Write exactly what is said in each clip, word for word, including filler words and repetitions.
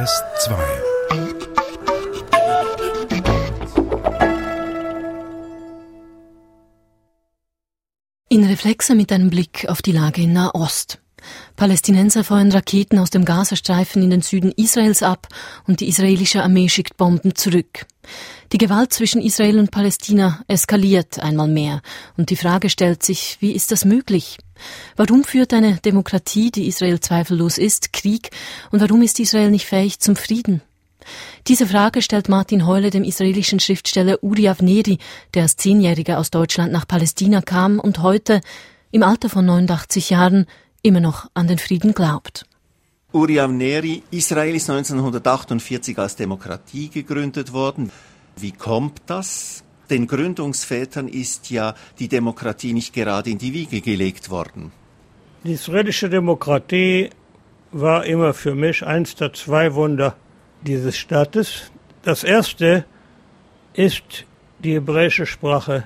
S zwei. In Reflexe mit einem Blick auf die Lage in Nahost. Palästinenser feuern Raketen aus dem Gazastreifen in den Süden Israels ab und die israelische Armee schickt Bomben zurück. Die Gewalt zwischen Israel und Palästina eskaliert einmal mehr und die Frage stellt sich, wie ist das möglich? Warum führt eine Demokratie, die Israel zweifellos ist, Krieg und warum ist Israel nicht fähig zum Frieden? Diese Frage stellt Martin Heule dem israelischen Schriftsteller Uri Avneri, der als Zehnjähriger aus Deutschland nach Palästina kam und heute, im Alter von neunundachtzig Jahren, immer noch an den Frieden glaubt. Uri Avneri, Israel ist neunzehnhundertachtundvierzig als Demokratie gegründet worden. Wie kommt das? Den Gründungsvätern ist ja die Demokratie nicht gerade in die Wiege gelegt worden. Die israelische Demokratie war immer für mich eins der zwei Wunder dieses Staates. Das erste ist die hebräische Sprache,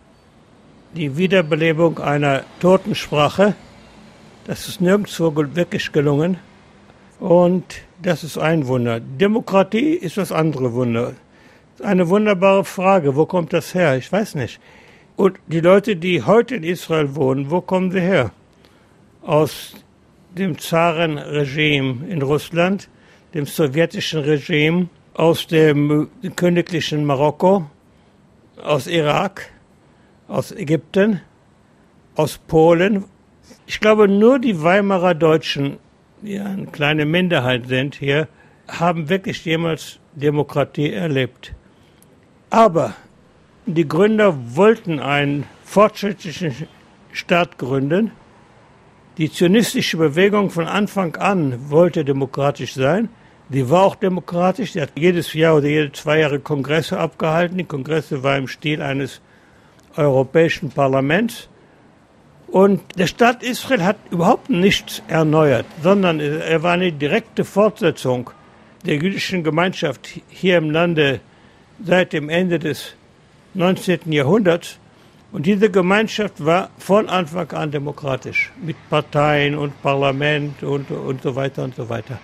die Wiederbelebung einer toten Sprache. Das ist nirgendwo wirklich gelungen und das ist ein Wunder. Demokratie ist das andere Wunder. Eine wunderbare Frage, wo kommt das her? Ich weiß nicht. Und die Leute, die heute in Israel wohnen, wo kommen sie her? Aus dem Zarenregime in Russland, dem sowjetischen Regime, aus dem königlichen Marokko, aus Irak, aus Ägypten, aus Polen. Ich glaube, nur die Weimarer Deutschen, die eine kleine Minderheit sind hier, haben wirklich jemals Demokratie erlebt. Aber die Gründer wollten einen fortschrittlichen Staat gründen. Die zionistische Bewegung von Anfang an wollte demokratisch sein. Die war auch demokratisch. Die hat jedes Jahr oder jede zwei Jahre Kongresse abgehalten. Die Kongresse war im Stil eines Europäischen Parlaments. Und der Staat Israel hat überhaupt nichts erneuert, sondern er war eine direkte Fortsetzung der jüdischen Gemeinschaft hier im Lande seit dem Ende des neunzehnten Jahrhunderts. Und diese Gemeinschaft war von Anfang an demokratisch, mit Parteien und Parlament und, und so weiter und so weiter.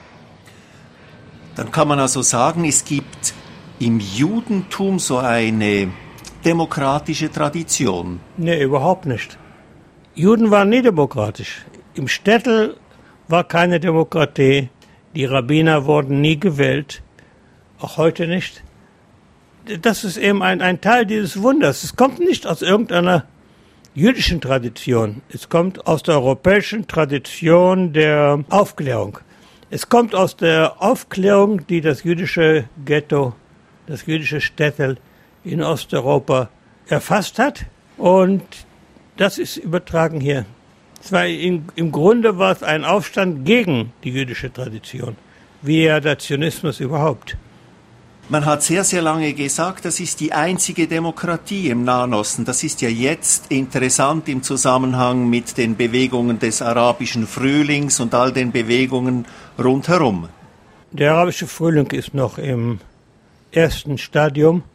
Dann kann man also sagen, es gibt im Judentum so eine demokratische Tradition. Nee, überhaupt nicht. Juden waren nie demokratisch. Im Shtetl war keine Demokratie. Die Rabbiner wurden nie gewählt. Auch heute nicht. Das ist eben ein, ein Teil dieses Wunders. Es kommt nicht aus irgendeiner jüdischen Tradition. Es kommt aus der europäischen Tradition der Aufklärung. Es kommt aus der Aufklärung, die das jüdische Ghetto, das jüdische Shtetl in Osteuropa erfasst hat. Und das ist übertragen hier. Es war im, im Grunde war es ein Aufstand gegen die jüdische Tradition, wie ja der Zionismus überhaupt. Man hat sehr, sehr lange gesagt, das ist die einzige Demokratie im Nahen Osten. Das ist ja jetzt interessant im Zusammenhang mit den Bewegungen des arabischen Frühlings und all den Bewegungen rundherum. Der arabische Frühling ist noch im ersten Stadium.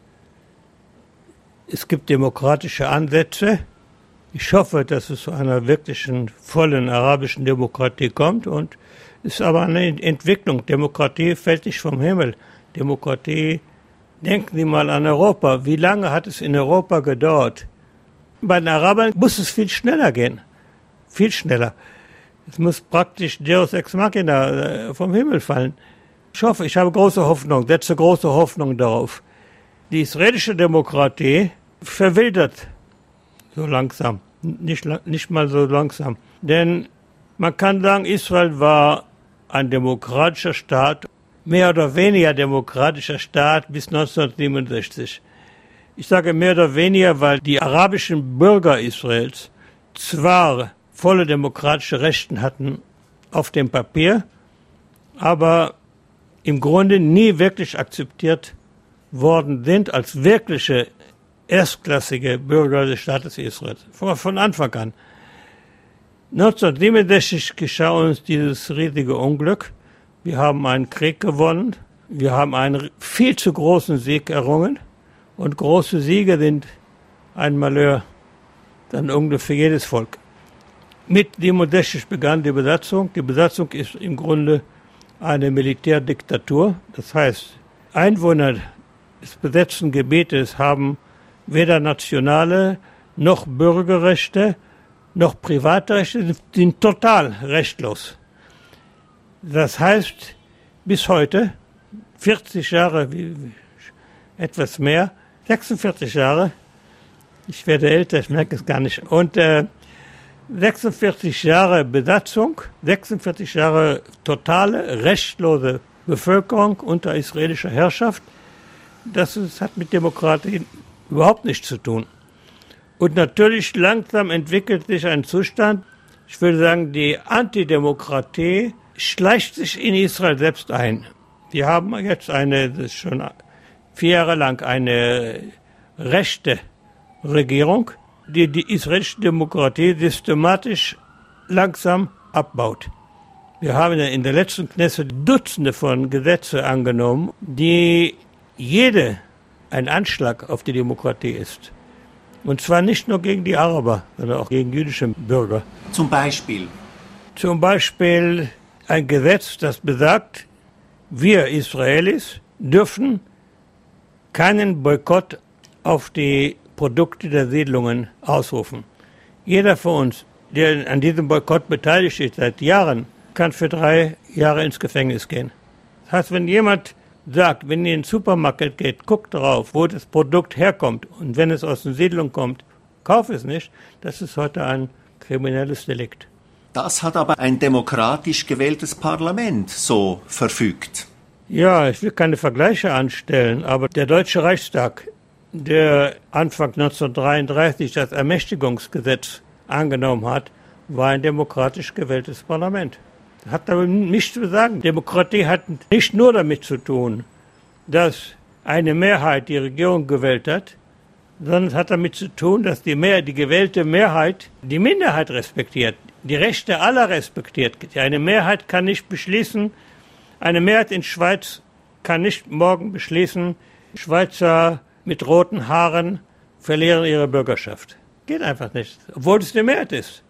Es gibt demokratische Ansätze. Ich hoffe, dass es zu einer wirklichen, vollen arabischen Demokratie kommt. Und es ist aber eine Entwicklung. Demokratie fällt nicht vom Himmel. Demokratie, denken Sie mal an Europa. Wie lange hat es in Europa gedauert? Bei den Arabern muss es viel schneller gehen. Viel schneller. Es muss praktisch Deus ex machina vom Himmel fallen. Ich hoffe, ich habe große Hoffnung, setze große Hoffnung darauf. Die israelische Demokratie verwildert so langsam. Nicht, nicht mal so langsam. Denn man kann sagen, Israel war ein demokratischer Staat, mehr oder weniger demokratischer Staat bis neunzehnhundertsiebenundsechzig. Ich sage mehr oder weniger, weil die arabischen Bürger Israels zwar volle demokratische Rechte hatten auf dem Papier, aber im Grunde nie wirklich akzeptiert worden sind als wirkliche erstklassige Bürger des Staates Israel. Von Anfang an. neunzehnhundertsiebenundsechzig geschah uns dieses riesige Unglück. Wir haben einen Krieg gewonnen. Wir haben einen viel zu großen Sieg errungen. Und große Siege sind ein Malheur, ein Unglück für jedes Volk. Mit siebenundsechzig begann die Besatzung. Die Besatzung ist im Grunde eine Militärdiktatur. Das heißt, Einwohner des besetzten Gebietes haben weder nationale noch Bürgerrechte noch Privatrechte, sind total rechtlos. Das heißt, bis heute, vierzig Jahre, etwas mehr, sechsundvierzig Jahre, ich werde älter, ich merke es gar nicht, und äh, sechsundvierzig Jahre Besatzung, sechsundvierzig Jahre totale, rechtlose Bevölkerung unter israelischer Herrschaft, das ist, hat mit Demokratie überhaupt nichts zu tun. Und natürlich langsam entwickelt sich ein Zustand, ich würde sagen, die Antidemokratie schleicht sich in Israel selbst ein. Wir haben jetzt eine, das ist schon vier Jahre lang eine rechte Regierung, die die israelische Demokratie systematisch langsam abbaut. Wir haben in der letzten Knesset Dutzende von Gesetzen angenommen, die jede ein Anschlag auf die Demokratie ist. Und zwar nicht nur gegen die Araber, sondern auch gegen jüdische Bürger. Zum Beispiel? Zum Beispiel ein Gesetz, das besagt, wir Israelis dürfen keinen Boykott auf die Produkte der Siedlungen ausrufen. Jeder von uns, der an diesem Boykott beteiligt ist seit Jahren, kann für drei Jahre ins Gefängnis gehen. Das heißt, wenn jemand sagt, wenn ihr in den Supermarkt geht, guckt drauf, wo das Produkt herkommt, und wenn es aus der Siedlung kommt, kauf es nicht, das ist heute ein kriminelles Delikt. Das hat aber ein demokratisch gewähltes Parlament so verfügt. Ja, ich will keine Vergleiche anstellen, aber der Deutsche Reichstag, der Anfang neunzehnhundertdreiunddreißig das Ermächtigungsgesetz angenommen hat, war ein demokratisch gewähltes Parlament. Das hat aber nichts zu sagen. Demokratie hat nicht nur damit zu tun, dass eine Mehrheit die Regierung gewählt hat, sondern es hat damit zu tun, dass die, Mehr, die gewählte Mehrheit die Minderheit respektiert, die Rechte aller respektiert. Eine Mehrheit kann nicht beschließen, eine Mehrheit in Schweiz kann nicht morgen beschließen, Schweizer mit roten Haaren verlieren ihre Bürgerschaft. Geht einfach nicht, obwohl es eine Mehrheit ist.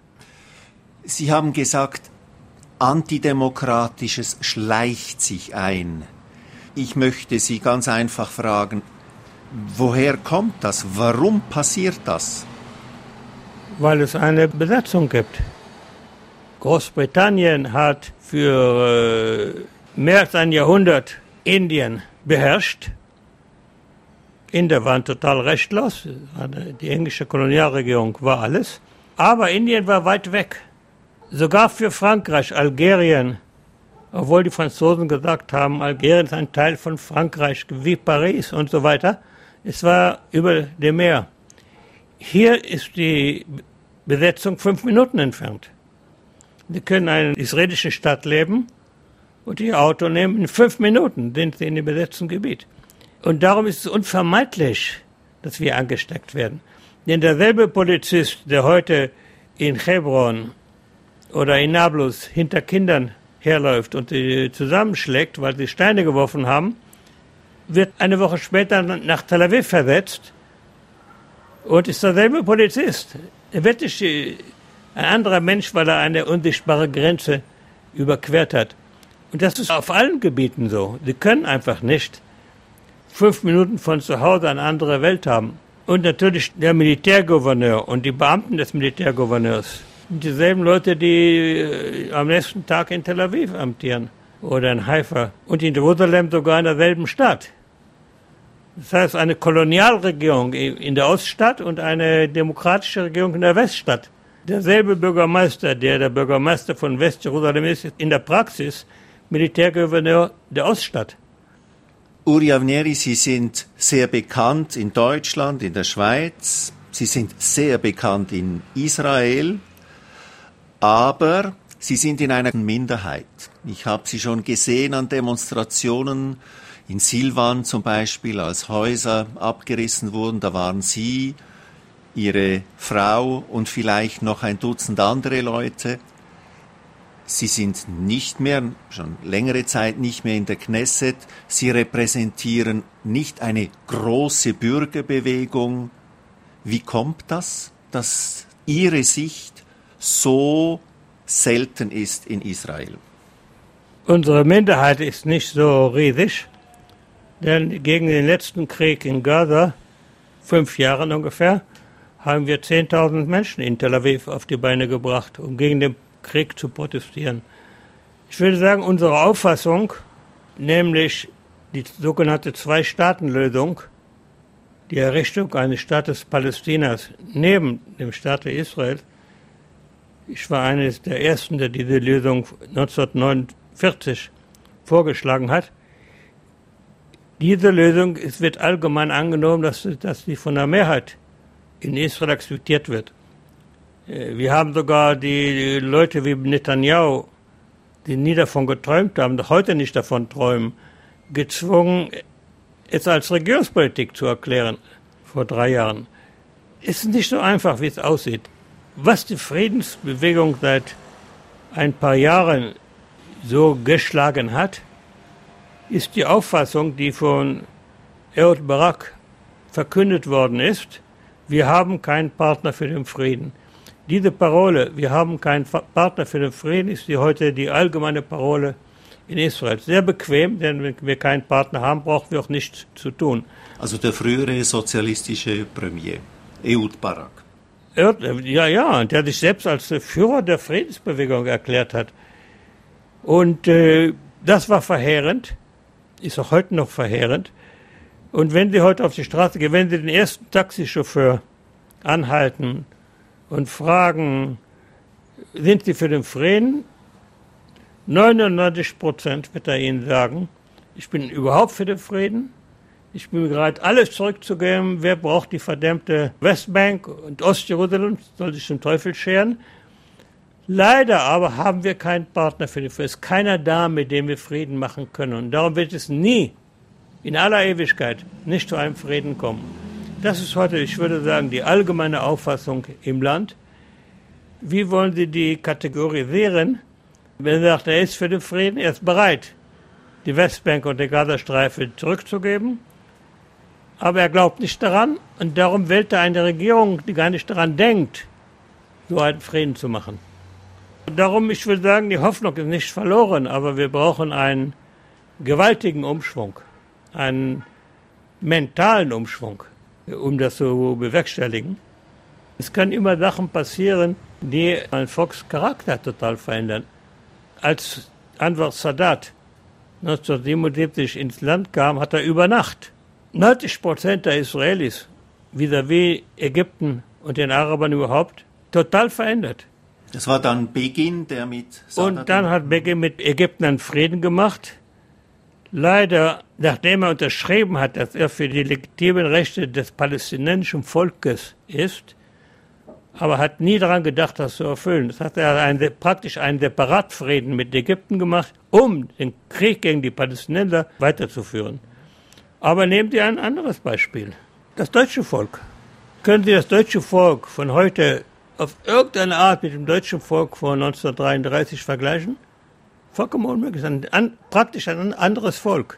Sie haben gesagt, Antidemokratisches schleicht sich ein. Ich möchte Sie ganz einfach fragen, woher kommt das? Warum passiert das? Weil es eine Besatzung gibt. Großbritannien hat für äh, mehr als ein Jahrhundert Indien beherrscht. Inder waren total rechtlos, die englische Kolonialregierung war alles. Aber Indien war weit weg. Sogar für Frankreich, Algerien, obwohl die Franzosen gesagt haben, Algerien ist ein Teil von Frankreich, wie Paris und so weiter. Es war über dem Meer. Hier ist die Besetzung fünf Minuten entfernt. Sie können in einer israelischen Stadt leben und ihr Auto nehmen. In fünf Minuten sind sie in dem besetzten Gebiet. Und darum ist es unvermeidlich, dass wir angesteckt werden. Denn derselbe Polizist, der heute in Hebron oder in Nablus hinter Kindern herläuft und sie zusammenschlägt, weil sie Steine geworfen haben, wird eine Woche später nach Tel Aviv versetzt und ist derselbe Polizist. Er wird nicht ein anderer Mensch, weil er eine unsichtbare Grenze überquert hat. Und das ist auf allen Gebieten so. Sie können einfach nicht fünf Minuten von zu Hause eine andere Welt haben. Und natürlich der Militärgouverneur und die Beamten des Militärgouverneurs. Dieselben Leute, die äh, am nächsten Tag in Tel Aviv amtieren oder in Haifa und in Jerusalem sogar in derselben Stadt. Das heißt, eine Kolonialregierung in der Oststadt und eine demokratische Regierung in der Weststadt. Derselbe Bürgermeister, der der Bürgermeister von Westjerusalem ist, ist in der Praxis Militärgouverneur der Oststadt. Uri Avnery, Sie sind sehr bekannt in Deutschland, in der Schweiz. Sie sind sehr bekannt in Israel. Aber Sie sind in einer Minderheit. Ich habe Sie schon gesehen an Demonstrationen in Silvan zum Beispiel, als Häuser abgerissen wurden. Da waren Sie, Ihre Frau und vielleicht noch ein Dutzend andere Leute. Sie sind nicht mehr, schon längere Zeit nicht mehr in der Knesset. Sie repräsentieren nicht eine große Bürgerbewegung. Wie kommt das, dass Ihre Sicht so selten ist in Israel? Unsere Minderheit ist nicht so riesig, denn gegen den letzten Krieg in Gaza, fünf Jahren ungefähr, haben wir zehntausend Menschen in Tel Aviv auf die Beine gebracht, um gegen den Krieg zu protestieren. Ich würde sagen, unsere Auffassung, nämlich die sogenannte Zwei-Staaten-Lösung, die Errichtung eines Staates Palästinas neben dem Staate Israel, ich war eines der Ersten, der diese Lösung neunzehnhundertneunundvierzig vorgeschlagen hat. Diese Lösung, es wird allgemein angenommen, dass, dass sie von der Mehrheit in Israel akzeptiert wird. Wir haben sogar die Leute wie Netanyahu, die nie davon geträumt haben, noch heute nicht davon träumen, gezwungen, es als Regierungspolitik zu erklären, vor drei Jahren. Es ist nicht so einfach, wie es aussieht. Was die Friedensbewegung seit ein paar Jahren so geschlagen hat, ist die Auffassung, die von Ehud Barak verkündet worden ist: Wir haben keinen Partner für den Frieden. Diese Parole, wir haben keinen Partner für den Frieden, ist die heute die allgemeine Parole in Israel. Sehr bequem, denn wenn wir keinen Partner haben, brauchen wir auch nichts zu tun. Also der frühere sozialistische Premier, Ehud Barak. Ja, ja, der sich selbst als Führer der Friedensbewegung erklärt hat. Und äh, das war verheerend, ist auch heute noch verheerend. Und wenn Sie heute auf die Straße gehen, wenn Sie den ersten Taxichauffeur anhalten und fragen, sind Sie für den Frieden? neunundneunzig Prozent wird er Ihnen sagen, ich bin überhaupt für den Frieden. Ich bin bereit, alles zurückzugeben. Wer braucht die verdammte Westbank und Ostjerusalem? Soll sich zum Teufel scheren. Leider aber haben wir keinen Partner für den Frieden. Es ist keiner da, mit dem wir Frieden machen können. Und darum wird es nie, in aller Ewigkeit, nicht zu einem Frieden kommen. Das ist heute, ich würde sagen, die allgemeine Auffassung im Land. Wie wollen Sie die kategorisieren? Wenn er sagt, er ist für den Frieden, er ist bereit, die Westbank und den Gazastreifen zurückzugeben. Aber er glaubt nicht daran und darum wählt er eine Regierung, die gar nicht daran denkt, so einen Frieden zu machen. Und darum, ich will sagen, die Hoffnung ist nicht verloren, aber wir brauchen einen gewaltigen Umschwung, einen mentalen Umschwung, um das zu bewerkstelligen. Es können immer Sachen passieren, die einen Volkscharakter total verändern. Als Anwar Sadat neunzehnhundertsiebenundsiebzig ins Land kam, hat er über Nacht neunzig Prozent der Israelis vis-à-vis Ägypten und den Arabern überhaupt total verändert. Das war dann Begin, der mit Sadat... Und dann hat Begin mit Ägypten einen Frieden gemacht. Leider, nachdem er unterschrieben hat, dass er für die legitimen Rechte des palästinensischen Volkes ist, aber hat nie daran gedacht, das zu erfüllen. Das hat er ein, praktisch einen Separatfrieden mit Ägypten gemacht, um den Krieg gegen die Palästinenser weiterzuführen. Aber nehmen Sie ein anderes Beispiel. Das deutsche Volk. Können Sie das deutsche Volk von heute auf irgendeine Art mit dem deutschen Volk von neunzehnhundertdreiunddreißig vergleichen? Vollkommen unmöglich. Ein, an, praktisch ein anderes Volk.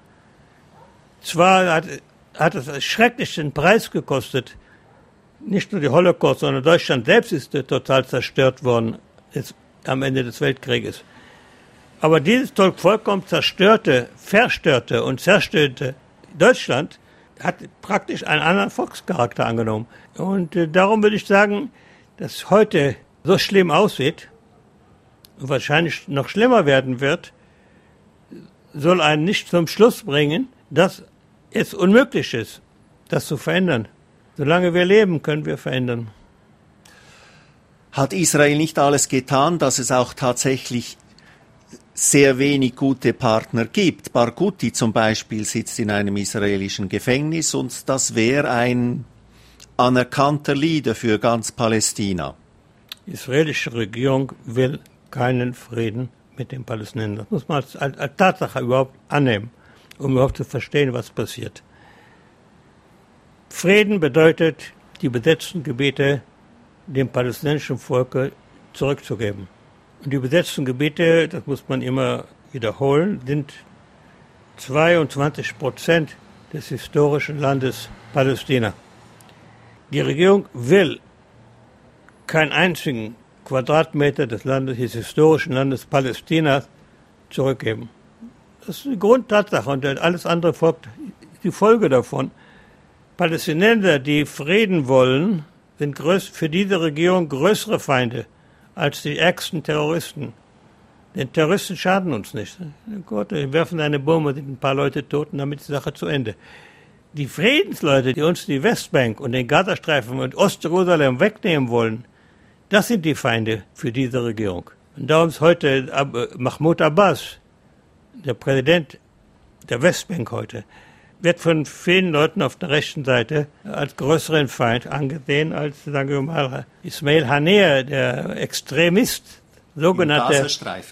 Zwar hat, hat es schrecklich den Preis gekostet, nicht nur die Holocaust, sondern Deutschland selbst ist total zerstört worden ist, am Ende des Weltkrieges. Aber dieses vollkommen zerstörte, verstörte und zerstörte Deutschland hat praktisch einen anderen Volkscharakter angenommen. Und äh, darum würde ich sagen, dass heute so schlimm aussieht und wahrscheinlich noch schlimmer werden wird, soll einen nicht zum Schluss bringen, dass es unmöglich ist, das zu verändern. Solange wir leben, können wir verändern. Hat Israel nicht alles getan, dass es auch tatsächlich sehr wenig gute Partner gibt? Barghouti zum Beispiel sitzt in einem israelischen Gefängnis und das wäre ein anerkannter Leader für ganz Palästina. Die israelische Regierung will keinen Frieden mit den Palästinensern. Das muss man als, als, als Tatsache überhaupt annehmen, um überhaupt zu verstehen, was passiert. Frieden bedeutet, die besetzten Gebiete dem palästinensischen Volke zurückzugeben. Und die besetzten Gebiete, das muss man immer wiederholen, sind zweiundzwanzig Prozent des historischen Landes Palästina. Die Regierung will keinen einzigen Quadratmeter des Landes, des historischen Landes Palästina zurückgeben. Das ist die Grundtatsache und alles andere folgt die Folge davon. Palästinenser, die Frieden wollen, sind größ- für diese Regierung größere Feinde als die ärgsten Terroristen. Denn Terroristen schaden uns nicht. Gott, wir werfen eine Bombe, sind ein paar Leute tot und damit ist die Sache zu Ende. Die Friedensleute, die uns die Westbank und den Gazastreifen und Ostjerusalem wegnehmen wollen, das sind die Feinde für diese Regierung. Und darum ist heute Mahmoud Abbas, der Präsident der Westbank heute, wird von vielen Leuten auf der rechten Seite als größeren Feind angesehen als, sagen wir mal, Ismail Haniyeh, der Extremist, sogenannter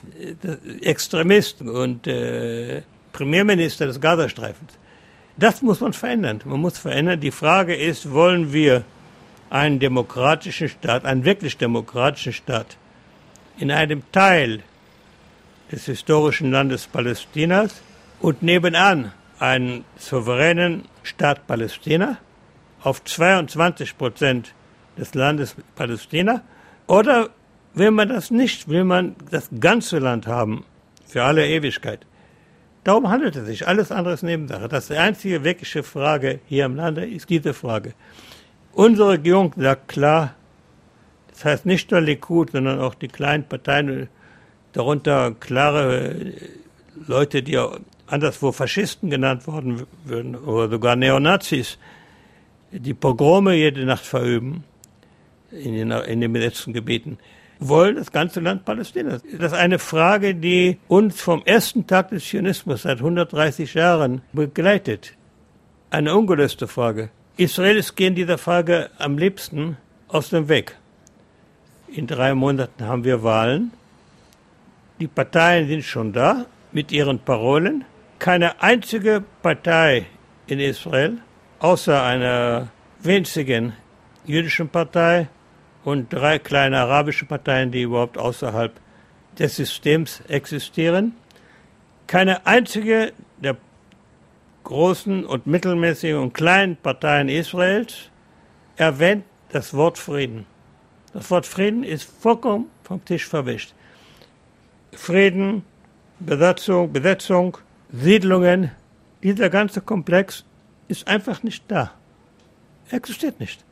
Extremist und äh, Premierminister des Gazastreifens. Das muss man verändern. Man muss verändern. Die Frage ist, wollen wir einen demokratischen Staat, einen wirklich demokratischen Staat, in einem Teil des historischen Landes Palästinas und nebenan einen souveränen Staat Palästina auf zweiundzwanzig Prozent des Landes Palästina? Oder will man das nicht? Will man das ganze Land haben für alle Ewigkeit? Darum handelt es sich. Alles andere ist Nebensache. Das ist die einzige wirkliche Frage hier im Lande, ist diese Frage. Unsere Regierung sagt klar, das heißt nicht nur Likud, sondern auch die kleinen Parteien, darunter klare Leute, die anderswo Faschisten genannt worden würden, oder sogar Neonazis, die Pogrome jede Nacht verüben in den, in den besetzten Gebieten, wollen das ganze Land Palästina. Das ist eine Frage, die uns vom ersten Tag des Zionismus seit hundertdreißig Jahren begleitet. Eine ungelöste Frage. Israelis gehen dieser Frage am liebsten aus dem Weg. In drei Monaten haben wir Wahlen. Die Parteien sind schon da mit ihren Parolen. Keine einzige Partei in Israel, außer einer winzigen jüdischen Partei und drei kleine arabische Parteien, die überhaupt außerhalb des Systems existieren. Keine einzige der großen und mittelmäßigen und kleinen Parteien Israels erwähnt das Wort Frieden. Das Wort Frieden ist vollkommen vom Tisch verwischt. Frieden, Besatzung, Besetzung, Siedlungen, dieser ganze Komplex ist einfach nicht da. Er existiert nicht.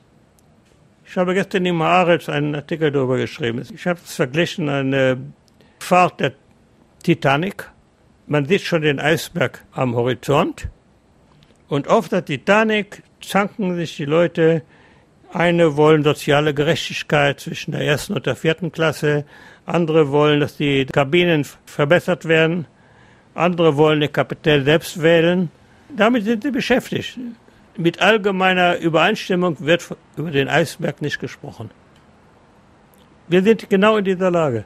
Ich habe gestern in Haaretz einen Artikel darüber geschrieben. Ich habe es verglichen, eine Fahrt der Titanic. Man sieht schon den Eisberg am Horizont. Und auf der Titanic zanken sich die Leute. Eine wollen soziale Gerechtigkeit zwischen der ersten und der vierten Klasse. Andere wollen, dass die Kabinen verbessert werden. Andere wollen den Kapitän selbst wählen. Damit sind sie beschäftigt. Mit allgemeiner Übereinstimmung wird über den Eisberg nicht gesprochen. Wir sind genau in dieser Lage.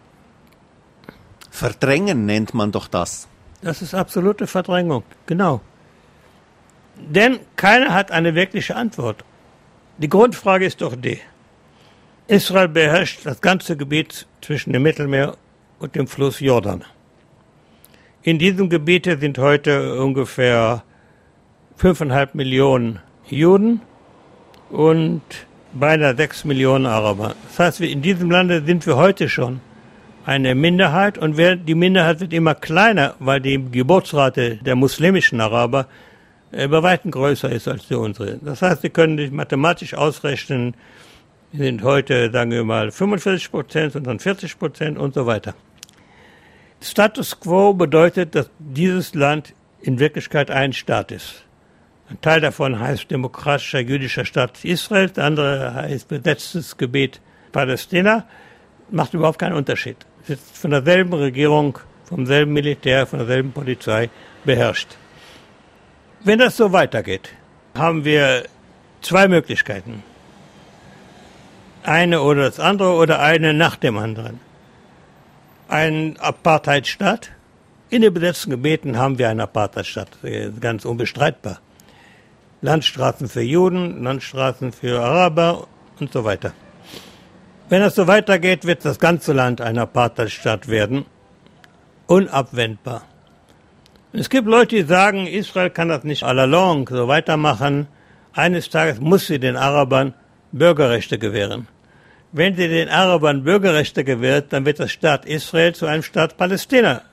Verdrängen nennt man doch das. Das ist absolute Verdrängung, genau. Denn keiner hat eine wirkliche Antwort. Die Grundfrage ist doch die. Israel beherrscht das ganze Gebiet zwischen dem Mittelmeer und dem Fluss Jordan. In diesem Gebiet sind heute ungefähr fünfeinhalb Millionen Juden und beinahe sechs Millionen Araber. Das heißt, in diesem Lande sind wir heute schon eine Minderheit und die Minderheit wird immer kleiner, weil die Geburtsrate der muslimischen Araber bei weitem größer ist als die unsere. Das heißt, Sie können sich mathematisch ausrechnen, wir sind heute, sagen wir mal, fünfundvierzig Prozent und dann vierzig Prozent und so weiter. Status quo bedeutet, dass dieses Land in Wirklichkeit ein Staat ist. Ein Teil davon heißt demokratischer jüdischer Staat Israel, der andere heißt besetztes Gebiet Palästina. Macht überhaupt keinen Unterschied. Es ist von derselben Regierung, vom selben Militär, von derselben Polizei beherrscht. Wenn das so weitergeht, haben wir zwei Möglichkeiten. Eine oder das andere oder eine nach dem anderen. Ein Apartheidstaat. In den besetzten Gebieten haben wir einen Apartheidstaat, ganz unbestreitbar. Landstraßen für Juden, Landstraßen für Araber und so weiter. Wenn das so weitergeht, wird das ganze Land ein Apartheidstaat werden. Unabwendbar. Es gibt Leute, die sagen, Israel kann das nicht à la longue so weitermachen. Eines Tages muss sie den Arabern Bürgerrechte gewähren. Wenn sie den Arabern Bürgerrechte gewährt, dann wird der Staat Israel zu einem Staat Palästina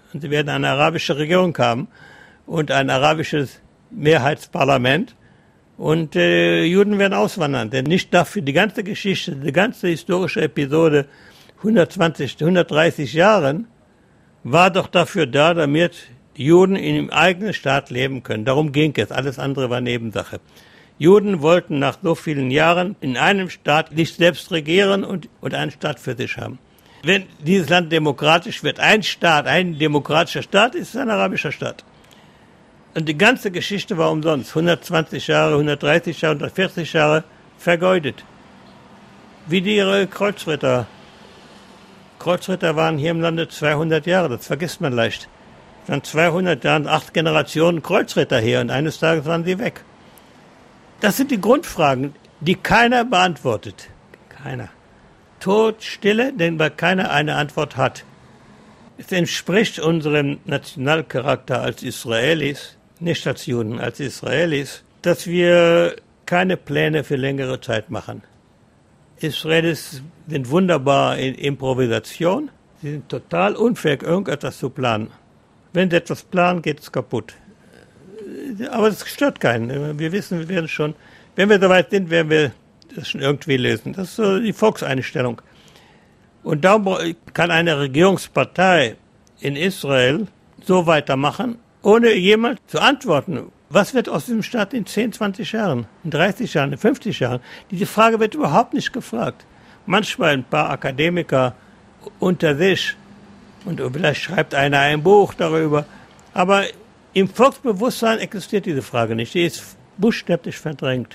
Und sie werden eine arabische Regierung haben und ein arabisches Mehrheitsparlament. Und äh, Juden werden auswandern, denn nicht dafür die ganze Geschichte, die ganze historische Episode hundertzwanzig, hundertdreißig Jahren war doch dafür da, damit die Juden in ihrem eigenen Staat leben können. Darum ging es, alles andere war Nebensache. Juden wollten nach so vielen Jahren in einem Staat nicht selbst regieren und, und einen Staat für sich haben. Wenn dieses Land demokratisch wird, ein Staat, ein demokratischer Staat, ist es ein arabischer Staat. Und die ganze Geschichte war umsonst. hundertzwanzig Jahre, hundertdreißig Jahre, hundertvierzig Jahre vergeudet. Wie die ihre Kreuzritter. Kreuzritter waren hier im Lande zweihundert Jahre, das vergisst man leicht. Dann zweihundert Jahre, acht Generationen Kreuzritter hier und eines Tages waren sie weg. Das sind die Grundfragen, die keiner beantwortet. Keiner. Todstille, denn weil keiner eine Antwort hat. Es entspricht unserem Nationalcharakter als Israelis, nicht als Juden, als Israelis, dass wir keine Pläne für längere Zeit machen. Israelis sind wunderbar in Improvisation. Sie sind total unfähig, irgendetwas zu planen. Wenn sie etwas planen, geht es kaputt. Aber es stört keinen. Wir wissen, wir werden schon, wenn wir soweit sind, werden wir das schon irgendwie lösen. Das ist so die Volkseinstellung. Und darum kann eine Regierungspartei in Israel so weitermachen, ohne jemand zu antworten. Was wird aus diesem Staat in zehn, zwanzig Jahren, in dreißig Jahren, in fünfzig Jahren? Diese Frage wird überhaupt nicht gefragt. Manchmal ein paar Akademiker unter sich und vielleicht schreibt einer ein Buch darüber. Aber im Volksbewusstsein existiert diese Frage nicht. Die ist buchstäblich verdrängt.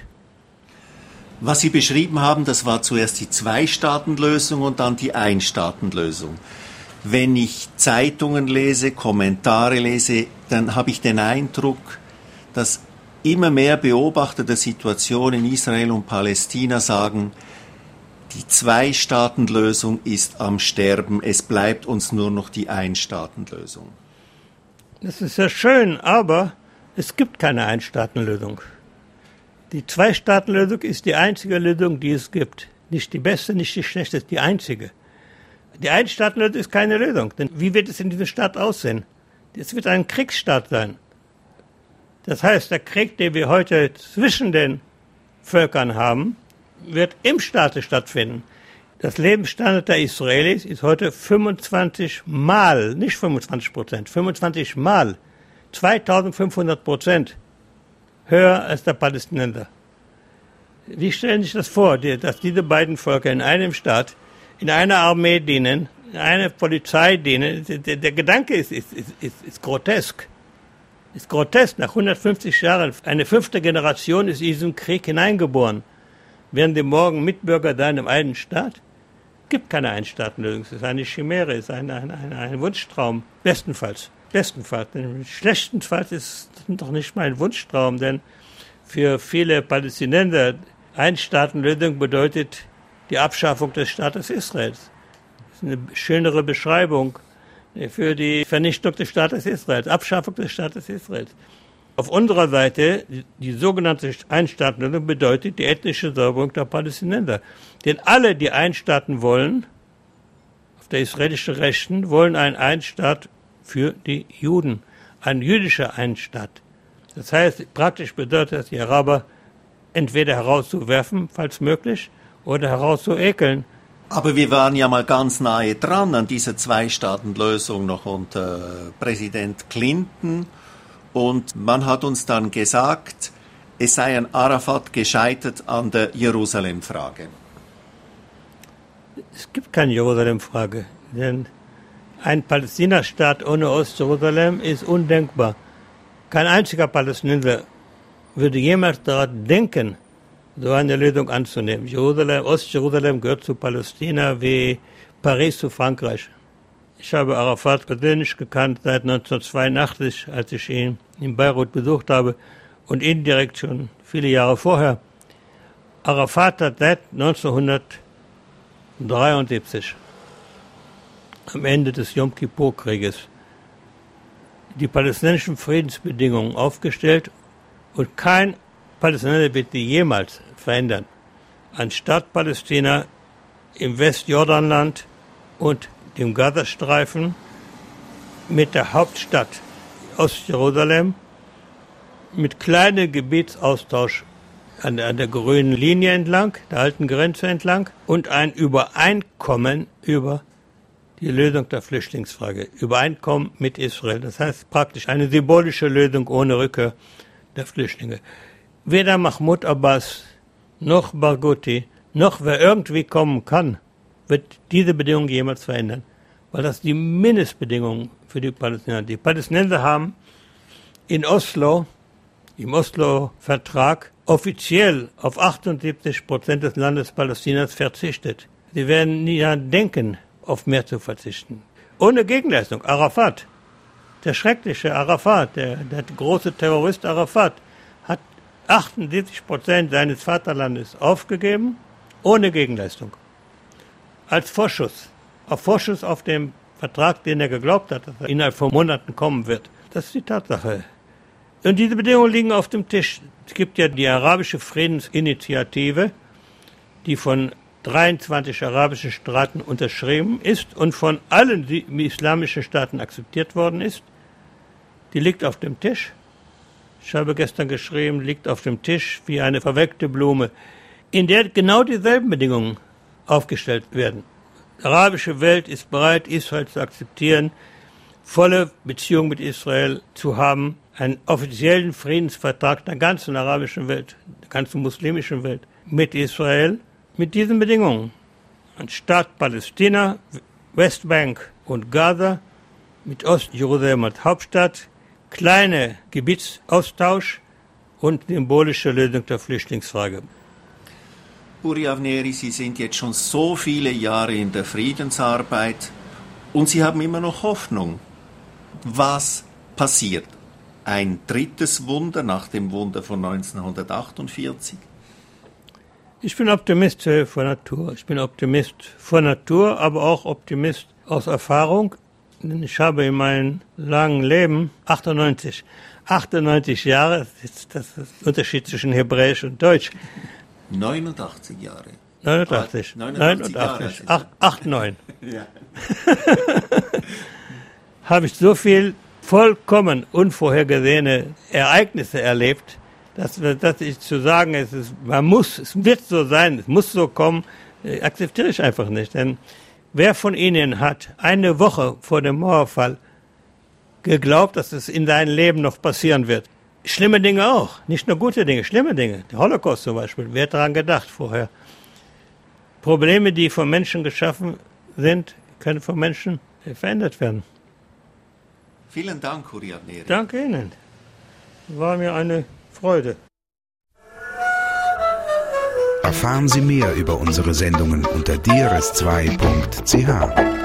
Was Sie beschrieben haben, das war zuerst die Zwei-Staaten-Lösung und dann die Ein-Staaten-Lösung. Wenn ich Zeitungen lese, Kommentare lese, dann habe ich den Eindruck, dass immer mehr Beobachter der Situation in Israel und Palästina sagen, die Zwei-Staaten-Lösung ist am Sterben, es bleibt uns nur noch die Ein-Staaten-Lösung. Das ist ja schön, aber es gibt keine Ein-Staaten-Lösung. Die Zwei-Staaten-Lösung ist die einzige Lösung, die es gibt. Nicht die beste, nicht die schlechteste, die einzige. Die Ein-Staaten-Lösung ist keine Lösung, denn wie wird es in diesem Staat aussehen? Es wird ein Kriegsstaat sein. Das heißt, der Krieg, den wir heute zwischen den Völkern haben, wird im Staate stattfinden. Das Lebensstandard der Israelis ist heute fünfundzwanzig Mal, nicht fünfundzwanzig Prozent, fünfundzwanzig Mal, zweitausendfünfhundert Prozent höher als der Palästinenser. Wie stellen Sie sich das vor, dass diese beiden Völker in einem Staat, in einer Armee dienen, in einer Polizei dienen? Der, der Gedanke ist, ist, ist, ist grotesk. Ist grotesk. Nach hundertfünfzig Jahren, eine fünfte Generation ist in diesen Krieg hineingeboren. Werden die morgen Mitbürger sein im einen Staat? Es gibt keine Einstaatenlösung. Es ist eine Chimäre, es ist ein, ein, ein, ein Wunschtraum. Bestenfalls. Bestenfalls. Schlechtestenfalls ist es doch nicht mal ein Wunschtraum, denn für viele Palästinenser Einstaatenlösung bedeutet die Abschaffung des Staates Israels. Das ist eine schönere Beschreibung für die Vernichtung des Staates Israels, Abschaffung des Staates Israels. Auf unserer Seite, die, die sogenannte Einstaatenlösung bedeutet die ethnische Säuberung der Palästinenser. Denn alle, die Einstaaten wollen, auf der israelischen Rechten, wollen einen Einstaat für die Juden, ein jüdischer Einstaat. Das heißt, praktisch bedeutet das, die Araber entweder herauszuwerfen, falls möglich, oder herauszuekeln. Aber wir waren ja mal ganz nahe dran an dieser Zwei-Staaten-Lösung noch unter Präsident Clinton. Und man hat uns dann gesagt, es sei an Arafat gescheitert an der Jerusalem-Frage. Es gibt keine Jerusalem-Frage, denn ein Palästina-Staat ohne Ostjerusalem ist undenkbar. Kein einziger Palästinenser würde jemals daran denken, so eine Lösung anzunehmen. Jerusalem, Ostjerusalem gehört zu Palästina wie Paris zu Frankreich. Ich habe Arafat persönlich gekannt seit neunzehnhundertzweiundachtzig, als ich ihn in Beirut besucht habe und indirekt schon viele Jahre vorher. Arafat hat seit neunzehnhundertdreiundsiebzig, am Ende des Yom Kippur-Krieges, die palästinensischen Friedensbedingungen aufgestellt und kein Palästinenser wird die jemals verändern. Ein Staat Palästina im Westjordanland und dem Gazastreifen mit der Hauptstadt Ostjerusalem, mit kleinem Gebietsaustausch an der, an der grünen Linie entlang, der alten Grenze entlang, und ein Übereinkommen über die Lösung der Flüchtlingsfrage. Übereinkommen mit Israel. Das heißt praktisch eine symbolische Lösung ohne Rückkehr der Flüchtlinge. Weder Mahmoud Abbas noch Barghouti noch wer irgendwie kommen kann, wird diese Bedingungen jemals verändern. Weil das die Mindestbedingungen für die Palästinenser. Die Palästinenser haben in Oslo, im Oslo-Vertrag, offiziell auf achtundsiebzig Prozent des Landes Palästinas verzichtet. Sie werden nie daran denken, auf mehr zu verzichten. Ohne Gegenleistung. Arafat, der schreckliche Arafat, der, der große Terrorist Arafat, hat achtundsiebzig Prozent seines Vaterlandes aufgegeben, ohne Gegenleistung. Als Vorschuss. Auf Vorschuss auf dem Vertrag, den er geglaubt hat, dass er innerhalb von Monaten kommen wird. Das ist die Tatsache. Und diese Bedingungen liegen auf dem Tisch. Es gibt ja die arabische Friedensinitiative, die von dreiundzwanzig arabischen Staaten unterschrieben ist und von allen islamischen Staaten akzeptiert worden ist. Die liegt auf dem Tisch. Ich habe gestern geschrieben, liegt auf dem Tisch wie eine verwelkte Blume, in der genau dieselben Bedingungen aufgestellt werden. Die arabische Welt ist bereit, Israel zu akzeptieren, volle Beziehung mit Israel zu haben, einen offiziellen Friedensvertrag der ganzen arabischen Welt, der ganzen muslimischen Welt mit Israel, mit diesen Bedingungen. Ein Staat Palästina, Westbank und Gaza, mit Ostjerusalem als Hauptstadt, kleiner Gebietsaustausch und symbolische Lösung der Flüchtlingsfrage. Uri Avnery, Sie sind jetzt schon so viele Jahre in der Friedensarbeit und Sie haben immer noch Hoffnung. Was passiert? Ein drittes Wunder nach dem Wunder von neunzehnhundertachtundvierzig? Ich bin Optimist von Natur. Ich bin Optimist von Natur, aber auch Optimist aus Erfahrung. Denn ich habe in meinem langen Leben achtundneunzig, achtundneunzig Jahre, das ist, das ist der Unterschied zwischen Hebräisch und Deutsch. neunundachtzig Jahre. neunundachtzig. neunundachtzig. acht, neun. Ja. Habe ich so viel vollkommen unvorhergesehene Ereignisse erlebt, dass, dass ich zu sagen, es ist, man muss, es wird so sein, es muss so kommen, akzeptiere ich einfach nicht. Denn wer von Ihnen hat eine Woche vor dem Mauerfall geglaubt, dass es in seinem Leben noch passieren wird? Schlimme Dinge auch, nicht nur gute Dinge, schlimme Dinge. Der Holocaust zum Beispiel, wer hat daran gedacht vorher? Probleme, die von Menschen geschaffen sind, können von Menschen verändert werden. Vielen Dank, Uri Avnery. Danke Ihnen. War mir eine Freude. Erfahren Sie mehr über unsere Sendungen unter D R S zwei punkt C H.